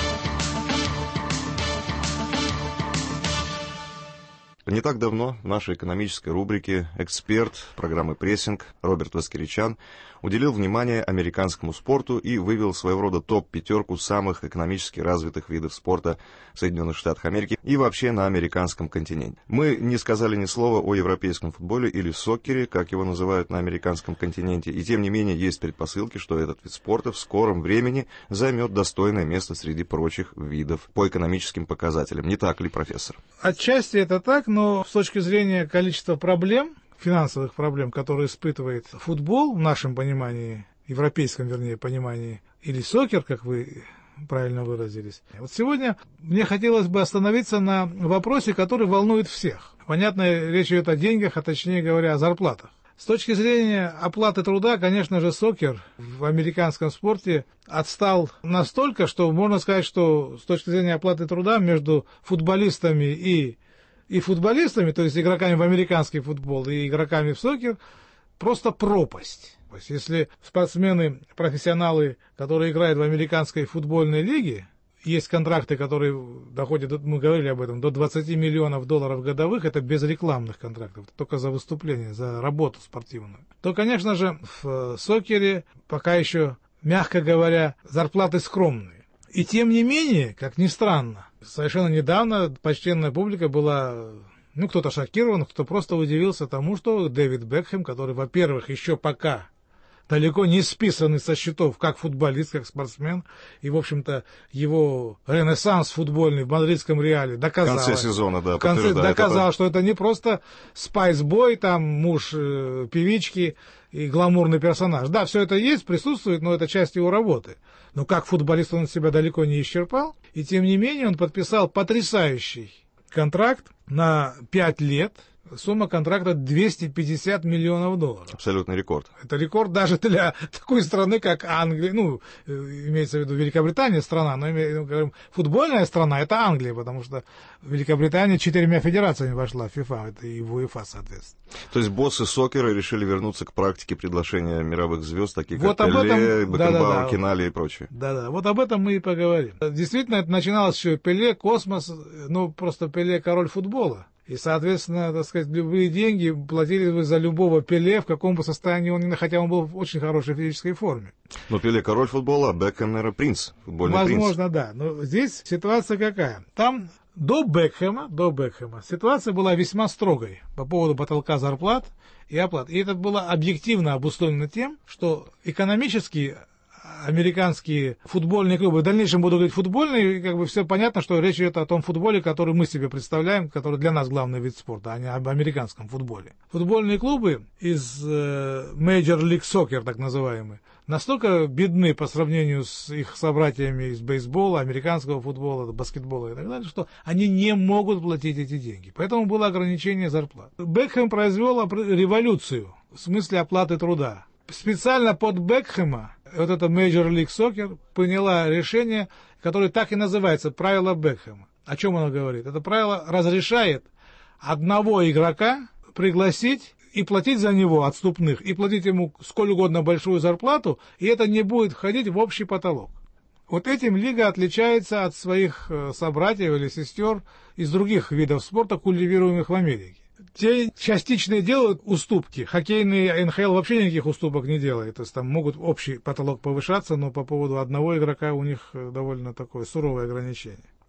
Не так давно в нашей экономической рубрике эксперт программы «Прессинг» Роберт Воскеричан уделил внимание американскому спорту и вывел своего рода топ-пятерку самых экономически развитых видов спорта в Соединенных Штатах Америки и вообще на американском континенте. Мы не сказали ни слова о европейском футболе или соккере, как его называют на американском континенте, и тем не менее есть предпосылки, что этот вид спорта в скором времени займет достойное место среди прочих видов по экономическим показателям. Не так ли, профессор? Отчасти это так, но с точки зрения количества проблем, финансовых проблем, которые испытывает футбол в нашем понимании, европейском, вернее, понимании, или сокер, как вы правильно выразились. Вот сегодня мне хотелось бы остановиться на вопросе, который волнует всех. Понятно, речь идет о деньгах, а точнее говоря, о зарплатах. С точки зрения оплаты труда, конечно же, сокер в американском спорте отстал настолько, что можно сказать, что с точки зрения оплаты труда между футболистами и И футболистами, то есть игроками в американский футбол и игроками в сокер, просто пропасть. То есть если спортсмены, профессионалы, которые играют в американской футбольной лиге, есть контракты, которые доходят, мы говорили об этом, до двадцати миллионов долларов годовых, это без рекламных контрактов, только за выступление, за работу спортивную, то, конечно же, в сокере пока еще, мягко говоря, зарплаты скромные. И тем не менее, как ни странно, совершенно недавно почтенная публика была, ну, кто-то шокирован, кто просто удивился тому, что Дэвид Бекхэм, который, во-первых, еще пока далеко не списанный со счетов как футболист, как спортсмен, и, в общем-то, его ренессанс футбольный в мадридском Реале доказал. В конце сезона, да, в конце доказал, это... что это не просто спайс-бой, там, муж э, певички и гламурный персонаж. Да, все это есть, присутствует, но это часть его работы. Но как футболист он себя далеко не исчерпал, и тем не менее он подписал потрясающий контракт на пять лет. Сумма контракта двести пятьдесят миллионов долларов. Абсолютный рекорд. Это рекорд даже для такой страны, как Англия, ну, имеется в виду Великобритания страна, но ну, говорим, футбольная страна — это Англия, потому что Великобритания четырьмя федерациями вошла в ФИФА, это и в УЕФА, соответственно. То есть боссы сокера решили вернуться к практике предложения мировых звезд, таких вот как Пеле, Бекенбауэр, да, да, да. Кинали и прочее. Да-да, вот об этом мы и поговорим. Действительно, это начиналось еще Пеле, космос, ну, просто Пеле — король футбола. И, соответственно, так сказать, любые деньги платили бы за любого Пеле, в каком бы состоянии он ни находился, хотя он был в очень хорошей физической форме. Но Пеле король футбола, а Бекхэм, наверное, принц, футбольный Возможно, принц. Возможно, да. Но здесь ситуация какая? Там до Бекхэма, до Бекхэма ситуация была весьма строгой по поводу потолка зарплат и оплат. И это было объективно обусловлено тем, что экономически американские футбольные клубы, в дальнейшем буду говорить футбольные, как бы все понятно, что речь идет о том футболе, который мы себе представляем, который для нас главный вид спорта, а не об американском футболе. Футбольные клубы из э, Major League Soccer, так называемые, настолько бедны по сравнению с их собратьями из бейсбола, американского футбола, баскетбола и так далее, что они не могут платить эти деньги. Поэтому было ограничение зарплат. Бекхэм произвел революцию в смысле оплаты труда. Специально под Бекхэма вот эта Major League Soccer приняла решение, которое так и называется «Правило Бекхэма». О чем оно говорит? Это правило разрешает одного игрока пригласить и платить за него отступных, и платить ему сколь угодно большую зарплату, и это не будет входить в общий потолок. Вот этим лига отличается от своих собратьев или сестер из других видов спорта, культивируемых в Америке. Те частично делают уступки. Хоккейный эн ха эл вообще никаких уступок не делает. То есть там могут общий потолок повышаться, но по поводу одного игрока у них довольно такое суровое ограничение.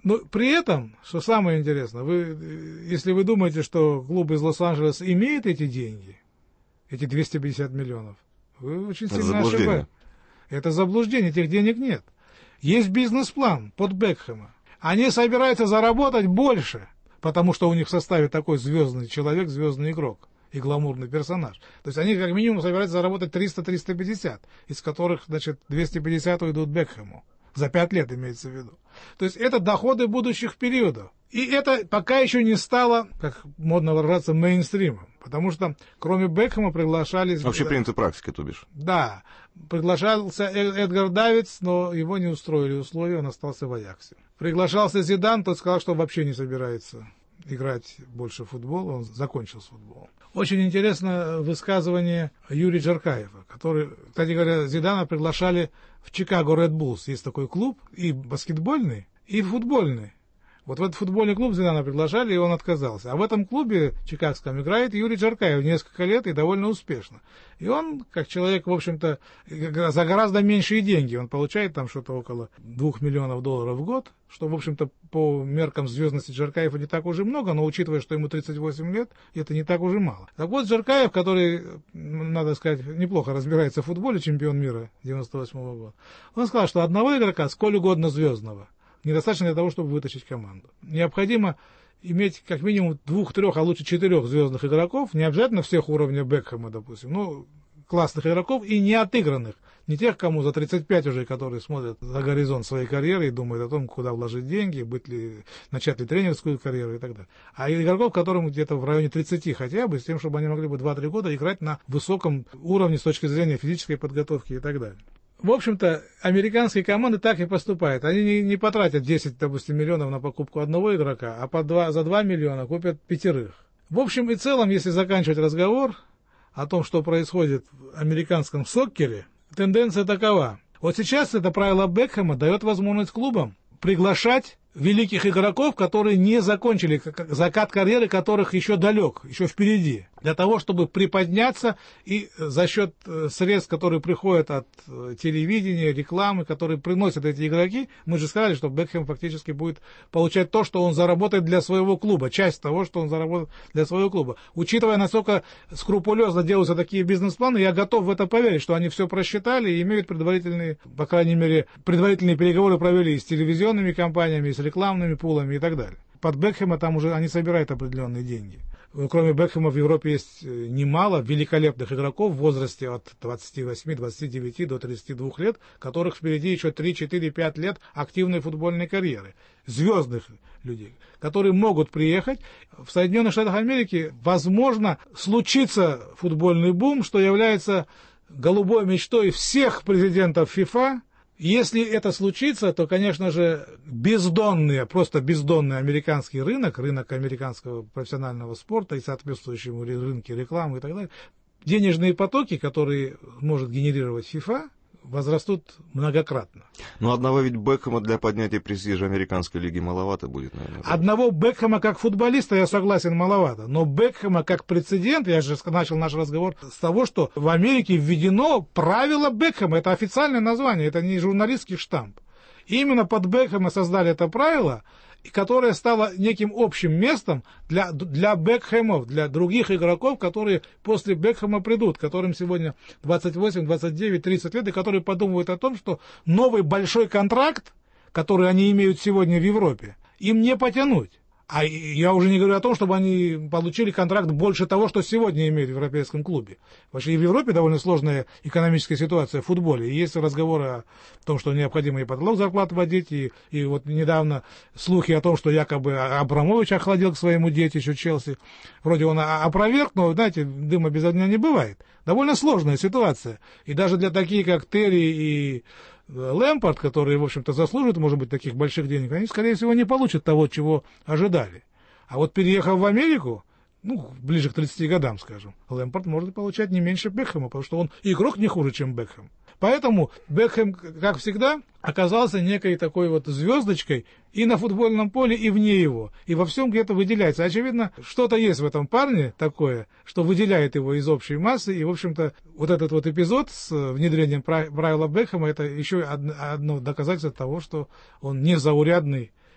Но при этом, что самое интересное, вы, если вы думаете, что клуб из Лос-Анджелеса имеет эти деньги, эти двести пятьдесят миллионов, вы очень сильно ошибаетесь. Это заблуждение, этих денег нет. Есть бизнес-план под Бекхэма. Они собираются заработать больше, потому что у них в составе такой звездный человек, звездный игрок и гламурный персонаж. То есть они как минимум собираются заработать триста - триста пятьдесят, из которых, значит, двести пятьдесят уйдут Бекхэму. За пять лет имеется в виду. То есть это доходы будущих периодов. И это пока еще не стало, как модно выражаться, мейнстримом. Потому что кроме Бекхэма приглашались... Вообще принятая практика, то бишь. Да. Приглашался Эдгар Давидс, но его не устроили условия, он остался в Аяксе. Приглашался Зидан, тот сказал, что вообще не собирается играть больше в футбол, он закончил с футболом. Очень интересно высказывание Юрия Джаркаева, который, кстати говоря, Зидана приглашали в Чикаго Ред Буллс. Есть такой клуб, и баскетбольный, и футбольный. Вот в этот футбольный клуб Зидана приглашали, и он отказался. А в этом клубе чикагском играет Юрий Джаркаев несколько лет и довольно успешно. И он, как человек, в общем-то, за гораздо меньшие деньги, он получает там что-то около двух миллионов долларов в год, что, в общем-то, по меркам звездности Джаркаева не так уже много, но учитывая, что ему тридцать восемь лет, это не так уже мало. Так вот, Джаркаев, который, надо сказать, неплохо разбирается в футболе, чемпион мира девяносто восьмого года, он сказал, что одного игрока, сколь угодно звездного, недостаточно для того, чтобы вытащить команду. Необходимо иметь как минимум двух-трех, а лучше четырех звездных игроков, не обязательно всех уровня Бекхэма, допустим, но классных игроков и не отыгранных. Не тех, кому за тридцать пять уже, которые смотрят за горизонт своей карьеры и думают о том, куда вложить деньги, быть ли, начать ли тренерскую карьеру и так далее. А игроков, которым где-то в районе тридцати хотя бы, с тем, чтобы они могли бы два-три года играть на высоком уровне с точки зрения физической подготовки и так далее. В общем-то, американские команды так и поступают. Они не, не потратят десять, допустим, миллионов на покупку одного игрока, а по два, за два миллиона купят пятерых. В общем и целом, если заканчивать разговор о том, что происходит в американском соккере, тенденция такова. Вот сейчас это правило Бекхэма дает возможность клубам приглашать великих игроков, которые не закончили, закат карьеры которых еще далек, еще впереди, для того, чтобы приподняться и за счет средств, которые приходят от телевидения, рекламы, которые приносят эти игроки, мы же сказали, что Бекхэм фактически будет получать то, что он заработает для своего клуба, часть того, что он заработает для своего клуба. Учитывая, насколько скрупулезно делаются такие бизнес-планы, я готов в это поверить, что они все просчитали и имеют предварительные, по крайней мере, предварительные переговоры провели и с телевизионными компаниями, и с рекламными пулами и так далее. Под Бекхэма там уже они собирают определенные деньги. Кроме Бекхэма в Европе есть немало великолепных игроков в возрасте от двадцати восьми - двадцати девяти до тридцати двух лет, которых впереди еще три, четыре, пять лет активной футбольной карьеры. Звездных людей, которые могут приехать. В Соединенных Штатах Америки, возможно, случится футбольный бум, что является голубой мечтой всех президентов ФИФА. Если это случится, то, конечно же, бездонный, просто бездонный американский рынок, рынок американского профессионального спорта и соответствующему рынки рекламы и так далее, денежные потоки, которые может генерировать ФИФА, возрастут многократно. Но одного ведь Бекхэма для поднятия престижа американской лиги маловато будет, наверное. Одного Бекхэма как футболиста, я согласен, маловато. Но Бекхэма как прецедент, я же начал наш разговор с того, что в Америке введено правило Бекхэма. Это официальное название, это не журналистский штамп. И именно под Бекхэма создали это правило, которое стало неким общим местом для, для Бекхэмов, для других игроков, которые после Бекхэма придут, которым сегодня двадцать восемь, двадцать девять, тридцать лет, и которые подумывают о том, что новый большой контракт, который они имеют сегодня в Европе, им не потянуть. А я уже не говорю о том, чтобы они получили контракт больше того, что сегодня имеют в европейском клубе. Вообще и в Европе довольно сложная экономическая ситуация в футболе. И есть разговоры о том, что необходимо и потолок зарплат вводить, и, и вот недавно слухи о том, что якобы Абрамович охладил к своему детищу Челси. Вроде он опроверг, но, знаете, дыма без огня не бывает. Довольно сложная ситуация. И даже для таких, как Терри и Лэмпард, которые, в общем-то, заслуживают, может быть, таких больших денег, они, скорее всего, не получат того, чего ожидали. А вот переехав в Америку, ну, ближе к тридцати годам, скажем, Лэмпард может получать не меньше Бекхэма, потому что он игрок не хуже, чем Бекхэм. Поэтому Бекхэм, как всегда, оказался некой такой вот звездочкой и на футбольном поле, и вне его. И во всем где-то выделяется. Очевидно, что-то есть в этом парне такое, что выделяет его из общей массы. И, в общем-то, вот этот вот эпизод с внедрением правила Бекхэма, это еще одно доказательство того, что он незаурядный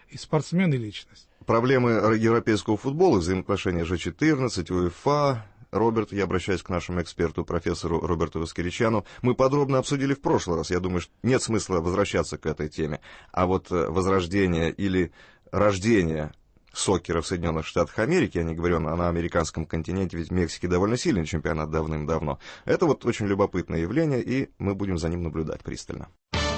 и спортсмен, и личность. Проблемы европейского футбола, взаимоотношения Ж четырнадцать, УЕФА. Роберт, я обращаюсь к нашему эксперту, профессору Роберту Воскеричану. Мы подробно обсудили в прошлый раз. Я думаю, что нет смысла возвращаться к этой теме. А вот возрождение или рождение соккера в Соединенных Штатах Америки, я не говорю на американском континенте, ведь в Мексике довольно сильный чемпионат давным-давно. Это вот очень любопытное явление, и мы будем за ним наблюдать пристально.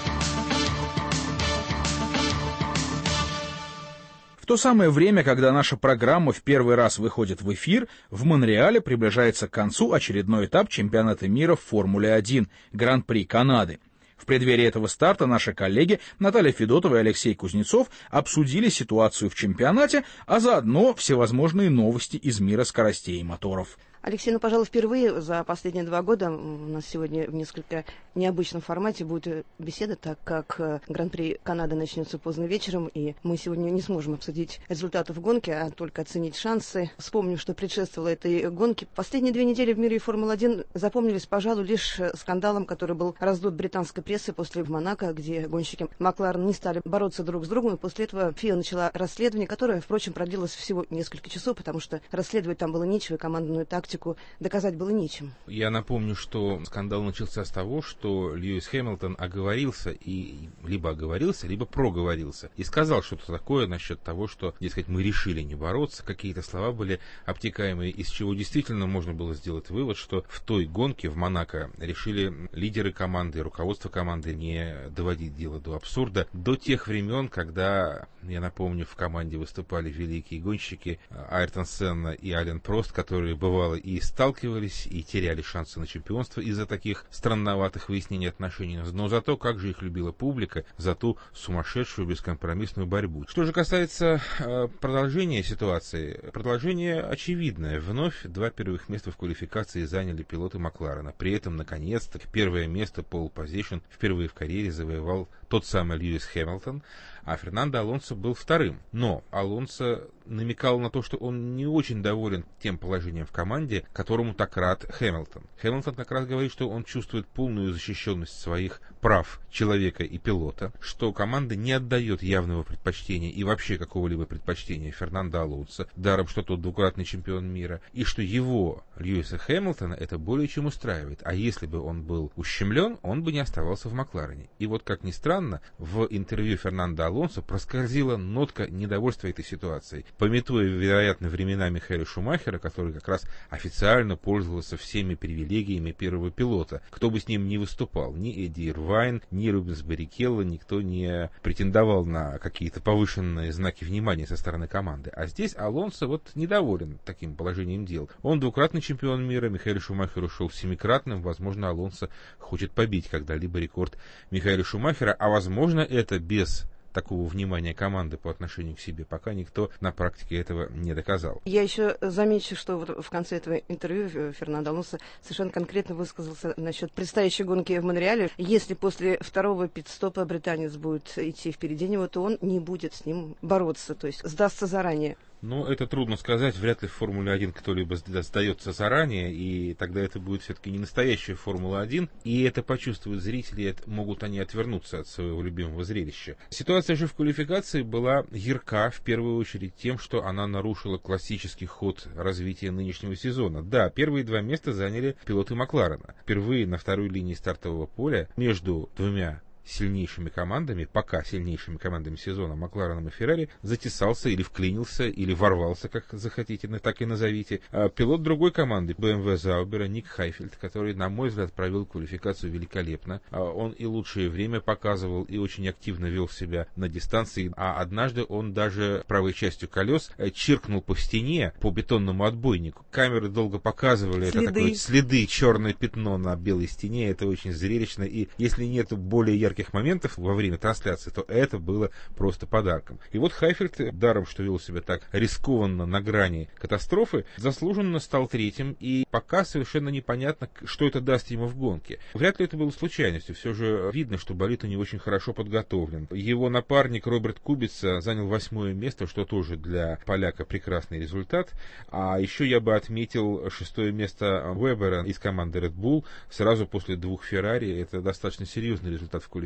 В то самое время, когда наша программа в первый раз выходит в эфир, в Монреале приближается к концу очередной этап чемпионата мира в Формуле один, Гран-при Канады. В преддверии этого старта наши коллеги Наталья Федотова и Алексей Кузнецов обсудили ситуацию в чемпионате, а заодно всевозможные новости из мира скоростей и моторов. Алексей, ну, пожалуй, впервые за последние два года у нас сегодня в несколько необычном формате будет беседа, так как Гран-при Канады начнется поздно вечером, и мы сегодня не сможем обсудить результатов гонки, а только оценить шансы. Вспомним, что предшествовало этой гонке. Последние две недели в мире Формулы один запомнились, пожалуй, лишь скандалом, который был раздут британской прессой после Монако, где гонщики Макларен не стали бороться друг с другом, и после этого ФИА начала расследование, которое, впрочем, продлилось всего несколько часов, потому что расследовать там было нечего, и командную тактику доказать было нечем. Я напомню, что скандал начался с того, что Льюис Хэмилтон оговорился, и либо оговорился, либо проговорился, и сказал что-то такое насчет того, что, дескать, мы решили не бороться, какие-то слова были обтекаемые, из чего действительно можно было сделать вывод, что в той гонке в Монако решили лидеры команды, руководство команды не доводить дело до абсурда. До тех времен, когда, я напомню, в команде выступали великие гонщики Айртон Сенна и Ален Прост, которые бывало и сталкивались, и теряли шансы на чемпионство из-за таких странноватых выяснений отношений. Но зато как же их любила публика за ту сумасшедшую бескомпромиссную борьбу. Что же касается э, продолжения ситуации, продолжение очевидное. Вновь два первых места в квалификации заняли пилоты Макларена. При этом, наконец-то, первое место pole position впервые в карьере завоевал тот самый Льюис Хэмилтон, а Фернандо Алонсо был вторым. Но Алонсо намекал на то, что он не очень доволен тем положением в команде, которому так рад Хэмилтон. Хэмилтон как раз говорит, что он чувствует полную защищенность своих прав человека и пилота, что команда не отдает явного предпочтения и вообще какого-либо предпочтения Фернандо Алонсо, даром, что тот двукратный чемпион мира, и что его, Льюиса Хэмилтона, это более чем устраивает. А если бы он был ущемлен, он бы не оставался в Макларене. И вот, как ни странно, в интервью Фернандо Алонсо проскользила нотка недовольства этой ситуацией, памятуя, вероятно, времена Михаэля Шумахера, который как раз официально пользовался всеми привилегиями первого пилота. Кто бы с ним ни выступал, ни Эдди Ирвайн, ни Рубенс Баррикелло, никто не претендовал на какие-то повышенные знаки внимания со стороны команды. А здесь Алонсо вот недоволен таким положением дел. Он двукратный чемпион мира, Михаэль Шумахер ушел семикратным, возможно, Алонсо хочет побить когда-либо рекорд Михаэля Шумахера, а возможно, это без такого внимания команды по отношению к себе, пока никто на практике этого не доказал. Я еще замечу, что вот в конце этого интервью Фернандо Алонсо совершенно конкретно высказался насчет предстоящей гонки в Монреале. Если после второго пит-стопа британец будет идти впереди него, то он не будет с ним бороться, то есть сдастся заранее. Ну, это трудно сказать. Вряд ли в Формуле один кто-либо сдается заранее, и тогда это будет все-таки не настоящая Формула один, и это почувствуют зрители, это, могут они отвернуться от своего любимого зрелища. Ситуация же в квалификации была ярка, в первую очередь, тем, что она нарушила классический ход развития нынешнего сезона. Да, первые два места заняли пилоты Макларена. Впервые на второй линии стартового поля между двумя сильнейшими командами, пока сильнейшими командами сезона, Маклареном и Феррари, затесался или вклинился, или ворвался, как захотите, так и назовите, а пилот другой команды, бэ эм вэ Заубера, Ник Хайфельд, который, на мой взгляд, провел квалификацию великолепно. Он и лучшее время показывал, и очень активно вел себя на дистанции, а однажды он даже правой частью колес чиркнул по стене, по бетонному отбойнику. Камеры долго показывали следы. Это такое следы, черное пятно на белой стене, это очень зрелищно, и если нет более ярких моментов во время трансляции, то это было просто подарком. И вот Хайфельд, даром, что вел себя так рискованно на грани катастрофы, заслуженно стал третьим, и пока совершенно непонятно, что это даст ему в гонке. Вряд ли это было случайностью, все же видно, что болид у него очень хорошо подготовлен. Его напарник Роберт Кубица занял восьмое место, что тоже для поляка прекрасный результат, а еще я бы отметил шестое место Вебера из команды Red Bull сразу после двух Феррари. Это достаточно серьезный результат в квалификации.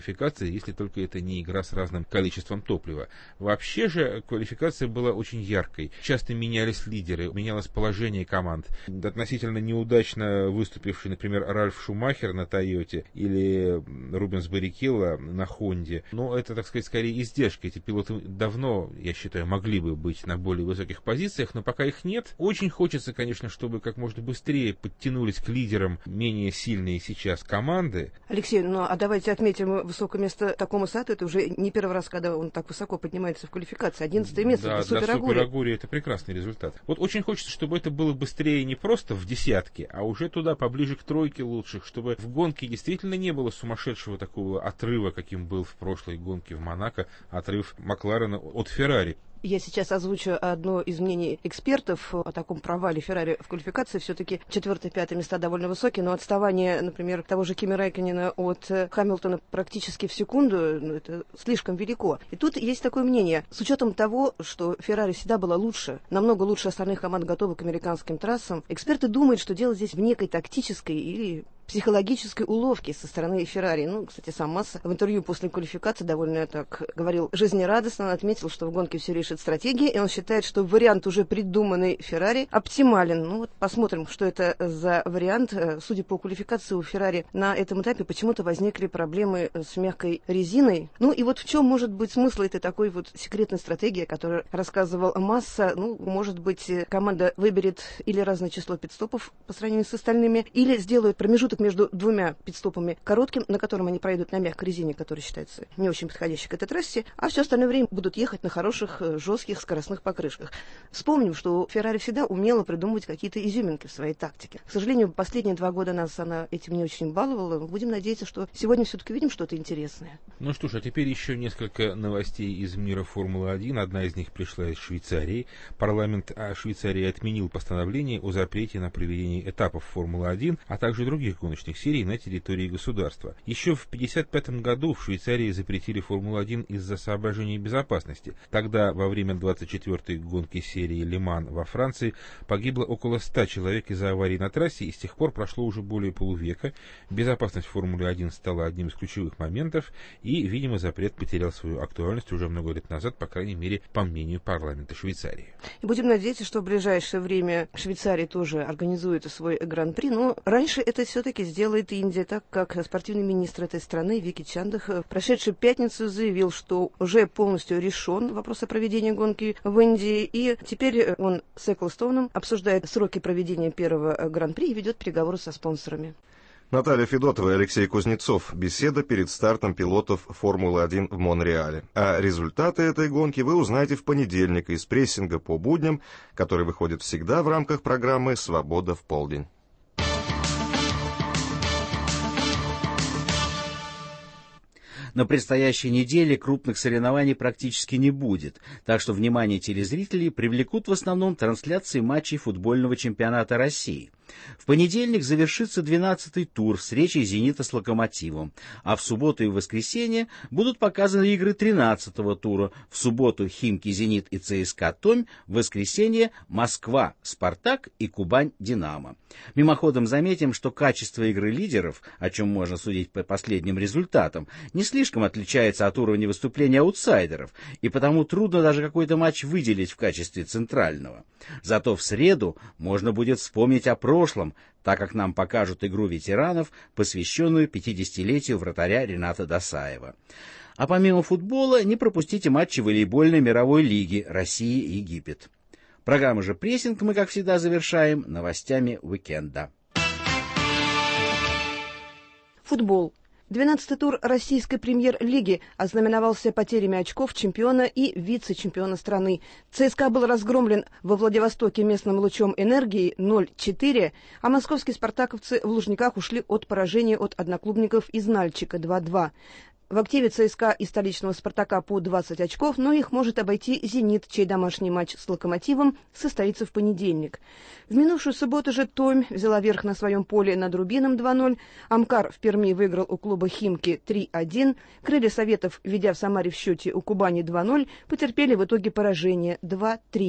квалификации, если только это не игра с разным количеством топлива. Вообще же квалификация была очень яркой. Часто менялись лидеры, менялось положение команд. Относительно неудачно выступивший, например, Ральф Шумахер на Тойоте или Рубенс Баррикелло на Хонде. Но это, так сказать, скорее издержка. Эти пилоты давно, я считаю, могли бы быть на более высоких позициях, но пока их нет. Очень хочется, конечно, чтобы как можно быстрее подтянулись к лидерам менее сильные сейчас команды. Алексей, ну а давайте отметим высокое место Такому Сато. Это уже не первый раз, когда он так высоко поднимается в квалификации. Одиннадцатое место да, для Супер Агури. Для Супер Агури это прекрасный результат. Вот очень хочется, чтобы это было быстрее не просто в десятке, а уже туда, поближе к тройке лучших, чтобы в гонке действительно не было сумасшедшего такого отрыва, каким был в прошлой гонке в Монако, отрыв Макларена от Феррари. Я сейчас озвучу одно из мнений экспертов о таком провале Феррари в квалификации. Все-таки четвертое, пятое места довольно высокие, но отставание, например, того же Кими Рэйкконена от Хамилтона практически в секунду, ну, это слишком велико. И тут есть такое мнение. С учетом того, что Феррари всегда была лучше, намного лучше остальных команд готовы к американским трассам, эксперты думают, что дело здесь в некой тактической или психологической уловки со стороны Феррари. Ну, кстати, сам Масса в интервью после квалификации довольно так говорил жизнерадостно. Он отметил, что в гонке все решит стратегия, и он считает, что вариант, уже придуманный Феррари, оптимален. Ну вот посмотрим, что это за вариант. Судя по квалификации, у Феррари на этом этапе почему-то возникли проблемы с мягкой резиной. Ну и вот в чем может быть смысл этой такой вот секретной стратегии, о которой рассказывал Масса? Ну, может быть, команда выберет или разное число пит-стопов по сравнению с остальными, или сделает промежуток между двумя пит-стопами коротким, на котором они пройдут на мягкой резине, которая считается не очень подходящей к этой трассе, а все остальное время будут ехать на хороших, жестких скоростных покрышках. Вспомним, что Феррари всегда умела придумывать какие-то изюминки в своей тактике. К сожалению, последние два года нас она этим не очень баловала. Будем надеяться, что сегодня все-таки видим что-то интересное. Ну что ж, а теперь еще несколько новостей из мира Формулы-один. Одна из них пришла из Швейцарии. Парламент Швейцарии отменил постановление о запрете на проведение этапов Формулы-один, а также других гоночных серий на территории государства. Еще в тысяча девятьсот пятьдесят пятом году в Швейцарии запретили Формулу-один из-за соображений безопасности. Тогда во время двадцать четвёртой гонки серии Ле-Ман во Франции погибло около ста человек из-за аварий на трассе, и с тех пор прошло уже более полувека. Безопасность Формулы-один стала одним из ключевых моментов, и, видимо, запрет потерял свою актуальность уже много лет назад, по крайней мере, по мнению парламента Швейцарии. И будем надеяться, что в ближайшее время Швейцария тоже организует свой гран-при, но раньше это все-таки сделает Индия, так как спортивный министр этой страны Вики Чандах в прошедшую пятницу заявил, что уже полностью решен вопрос о проведении гонки в Индии, и теперь он с Эклстоуном обсуждает сроки проведения первого гран-при и ведет переговоры со спонсорами. Наталья Федотова и Алексей Кузнецов. Беседа перед стартом пилотов Формулы-один в Монреале. А результаты этой гонки вы узнаете в понедельник из прессинга по будням, который выходит всегда в рамках программы «Свобода в полдень». На предстоящей неделе крупных соревнований практически не будет, так что внимание телезрителей привлекут в основном трансляции матчей футбольного чемпионата России. В понедельник завершится двенадцатый тур встречи «Зенита» с «Локомотивом», а в субботу и воскресенье будут показаны игры тринадцатого тура. В субботу «Химки», «Зенит» и ЦСКА «Томь», в воскресенье «Москва», «Спартак» и «Кубань», «Динамо». Мимоходом заметим, что качество игры лидеров, о чем можно судить по последним результатам, не слишком отличается от уровня выступления аутсайдеров, и потому трудно даже какой-то матч выделить в качестве центрального. Зато в среду можно будет вспомнить о прошлом, так как нам покажут игру ветеранов, посвященную пятидесятилетию вратаря Рената Досаева. А помимо футбола не пропустите матчи волейбольной мировой лиги Россия-Египет. Программу же «Прессинг» мы, как всегда, завершаем новостями уикенда. Футбол. двенадцатый тур российской премьер-лиги ознаменовался потерями очков чемпиона и вице-чемпиона страны. ЦСКА был разгромлен во Владивостоке местным лучом энергии ноль четыре, а московские спартаковцы в Лужниках ушли от поражения от одноклубников из Нальчика два два. В активе ЦСКА и столичного «Спартака» по двадцать очков, но их может обойти «Зенит», чей домашний матч с «Локомотивом» состоится в понедельник. В минувшую субботу же «Томь» взяла верх на своем поле над «Рубином» два ноль, «Амкар» в Перми выиграл у клуба «Химки» три один, «Крылья Советов», ведя в Самаре в счете у «Кубани» два ноль, потерпели в итоге поражение два три.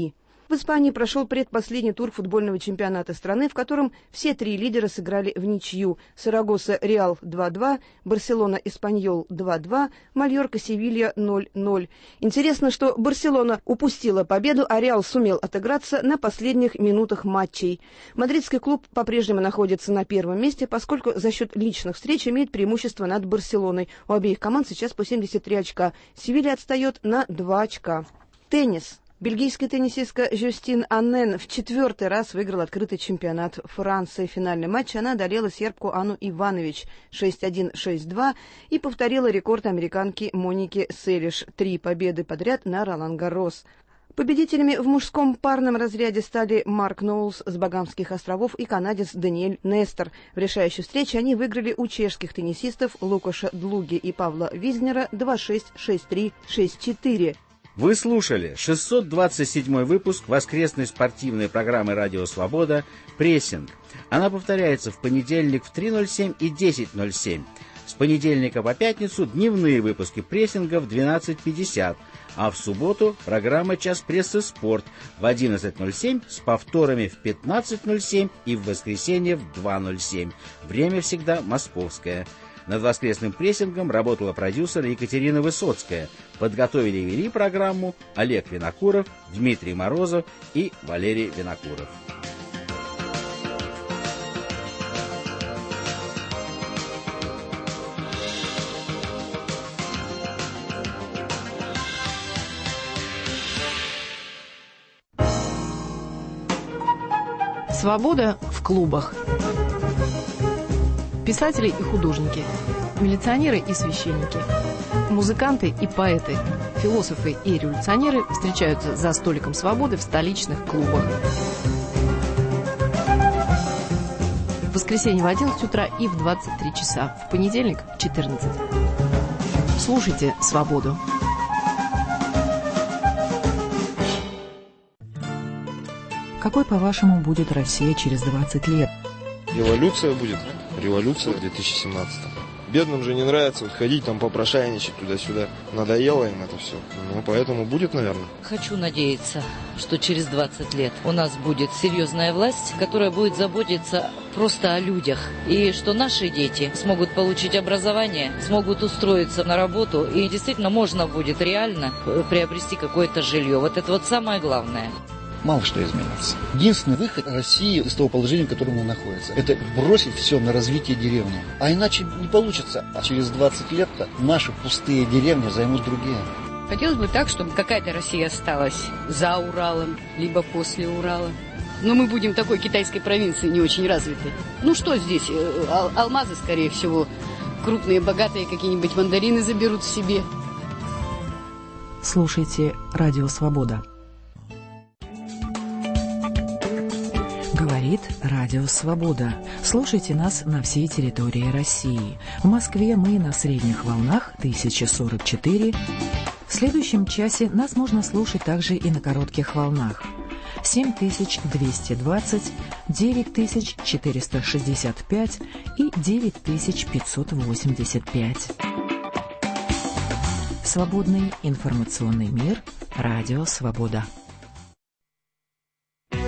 В Испании прошел предпоследний тур футбольного чемпионата страны, в котором все три лидера сыграли в ничью. Сарагоса Реал два-два, Барселона Эспаньол два-два, Мальорка Севилья ноль-ноль. Интересно, что Барселона упустила победу, а Реал сумел отыграться на последних минутах матчей. Мадридский клуб по-прежнему находится на первом месте, поскольку за счет личных встреч имеет преимущество над Барселоной. У обеих команд сейчас по семьдесят три очка. Севилья отстает на два очка. Теннис. Бельгийская теннисистка Жюстин Аннен в четвертый раз выиграла открытый чемпионат Франции. В финальном матче она одолела сербку Анну Иванович шесть один — шесть два и повторила рекорд американки Моники Селиш. Три победы подряд на Ролан-Гаррос. Победителями в мужском парном разряде стали Марк Ноулс с Багамских островов и канадец Даниэль Нестор. В решающей встрече они выиграли у чешских теннисистов Лукаша Длуги и Павла Визнера два шесть, шесть три, шесть четыре. Вы слушали шестьсот двадцать седьмой выпуск воскресной спортивной программы «Радио Свобода» «Прессинг». Она повторяется в понедельник в три ноль семь и десять ноль семь. С понедельника по пятницу дневные выпуски «Прессинга» в двенадцать пятьдесят, а в субботу программа «Час прессы спорт» в одиннадцать ноль семь с повторами в пятнадцать ноль семь и в воскресенье в два ноль семь. Время всегда московское. Над воскресным прессингом работала продюсер Екатерина Высоцкая. Подготовили и вели программу Олег Винокуров, Дмитрий Морозов и Валерий Винокуров. Свобода в клубах. Писатели и художники, милиционеры и священники, музыканты и поэты, философы и революционеры встречаются за столиком свободы в столичных клубах. В воскресенье в одиннадцать утра и в двадцать три часа, в понедельник в четырнадцать. Слушайте «Свободу». Какой, по-вашему, будет Россия через двадцать лет? Революция будет. Революция в две тысячи семнадцатом. Бедным же не нравится вот ходить там попрошайничать туда-сюда. Надоело им это все. Ну, поэтому будет, наверное. Хочу надеяться, что через двадцать лет у нас будет серьезная власть, которая будет заботиться просто о людях. И что наши дети смогут получить образование, смогут устроиться на работу. И действительно можно будет реально приобрести какое-то жилье. Вот это вот самое главное. Мало что изменится. Единственный выход России из того положения, в котором она находится, это бросить все на развитие деревни. А иначе не получится. А через двадцать лет-то наши пустые деревни займут другие. Хотелось бы так, чтобы какая-то Россия осталась за Уралом, либо после Урала. Но мы будем такой китайской провинции не очень развитой. Ну что здесь? Ал- алмазы, скорее всего. Крупные, богатые какие-нибудь мандарины заберут себе. Слушайте «Радио Свобода». Говорит Радио Свобода. Слушайте нас на всей территории России. В Москве мы на средних волнах тысяча сорок четыре. В следующем часе нас можно слушать также и на коротких волнах. семь тысяч двести двадцать, девять тысяч четыреста шестьдесят пять и девять тысяч пятьсот восемьдесят пять. Свободный информационный мир. Радио Свобода.